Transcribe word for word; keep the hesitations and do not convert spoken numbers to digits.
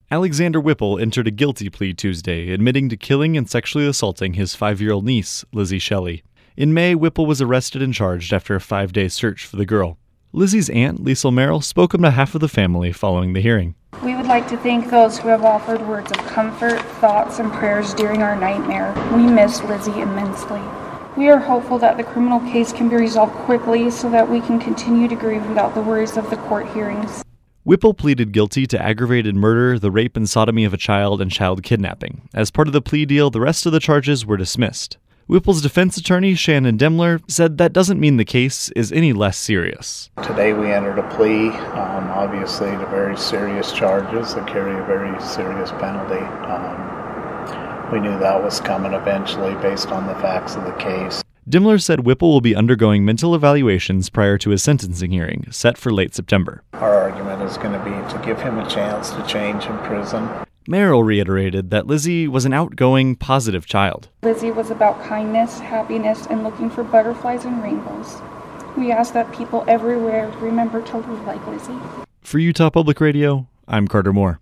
Alexander Whipple entered a guilty plea Tuesday, admitting to killing and sexually assaulting his five-year-old niece, Lizzie Shelley. In May, Whipple was arrested and charged after a five-day search for the girl. Lizzie's aunt, Liesl Merrill, spoke on behalf of the family following the hearing. We would like to thank those who have offered words of comfort, thoughts, and prayers during our nightmare. We miss Lizzie immensely. We are hopeful that the criminal case can be resolved quickly so that we can continue to grieve without the worries of the court hearings. Whipple pleaded guilty to aggravated murder, the rape and sodomy of a child, and child kidnapping. As part of the plea deal, the rest of the charges were dismissed. Whipple's defense attorney, Shannon Demler, said that doesn't mean the case is any less serious. Today we entered a plea, um, obviously to very serious charges that carry a very serious penalty. Um, we knew that was coming eventually based on the facts of the case. Demler said Whipple will be undergoing mental evaluations prior to his sentencing hearing, set for late September. Our argument is going to be to give him a chance to change in prison. Merrill reiterated that Lizzie was an outgoing, positive child. Lizzie was about kindness, happiness, and looking for butterflies and rainbows. We ask that people everywhere remember to live like Lizzie. For Utah Public Radio, I'm Carter Moore.